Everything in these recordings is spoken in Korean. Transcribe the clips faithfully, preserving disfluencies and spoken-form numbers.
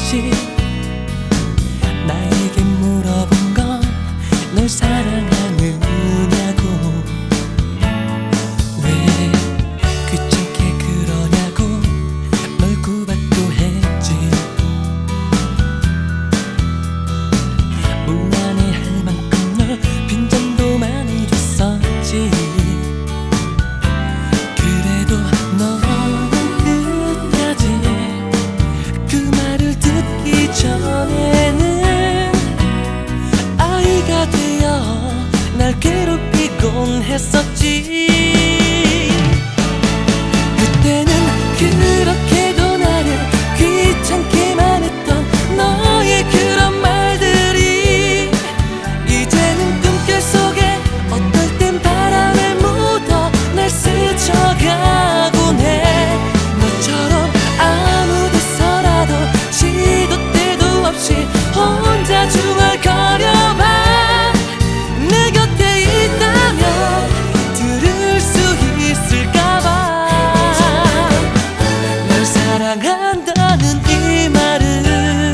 없이 나에게 물어본 건 널 사랑하느냐고. 왜 귀찮게 그러냐고 널 구박도 했지. 물란해 할 만큼 널 빈정도 많이 줬었지. 그래도 너는 끝까지 그 말을 듣기 전에는 아이가 되어 날 괴롭히곤 했었지. 그때는 그렇게도 나를 귀찮게만 했던 너의 그런 말들이 이제는 꿈결 속에 어떨 땐 바람에 묻어 날 스쳐가곤 해. 너처럼 아무 데서라도 시도 때도 없이 혼자 중얼거려봐. 내 곁에 있다면 들을 수 있을까봐. 널 사랑한다는 이 말은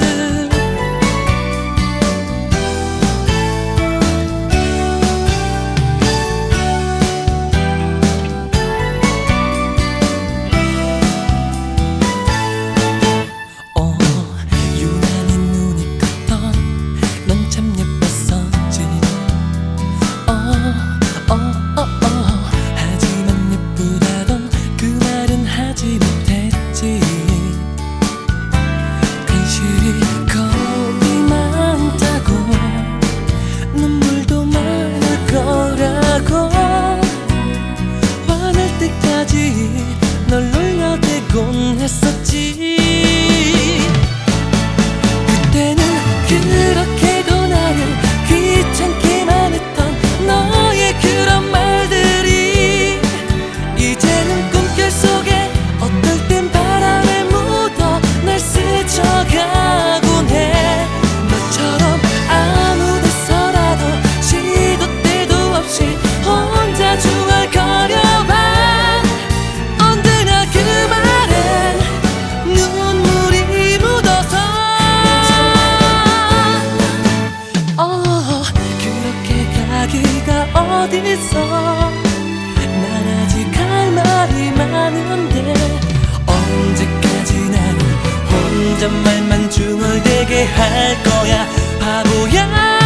어 유난히 눈이 컸던 넌 참 예뻤었지. 어, 어, 어, 어. 하지만 예쁘다던 그 말은 하지 못했지. 괜시리 겁이 많다고 눈물도 많을 거라고 화날 때까지 널 놀려대곤 했었지. 그때는 그렇게도 나를 귀찮게만 했던 너의 그런 말들이 이제는 꿈결 속에 어떨 땐 바람에 묻어 날 스쳐가곤 해. 너처럼 아무 데서라도 시도 때도 없이 혼자 중얼거려봐. 언제나 그 말엔 눈물이 묻어서 어 그렇게 가기가 어딨어. 난 아직 할 말이 많은데 언제까지 나는 혼잣말만 중얼대게 할 거야. 바보야.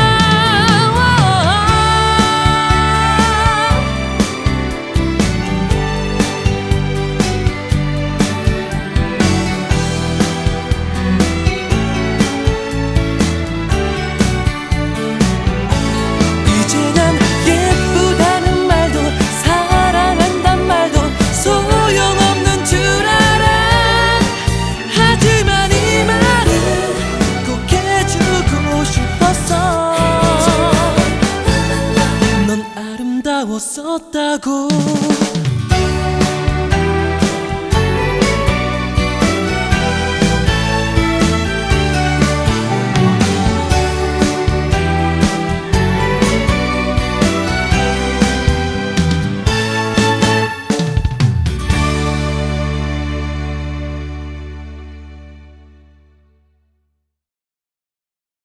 이제 난 예쁘다는 말도 사랑한단 말도 소용없는 줄 알아. 하지만 이 말은 꼭 해주고 싶었어. 넌 아름다웠었다고.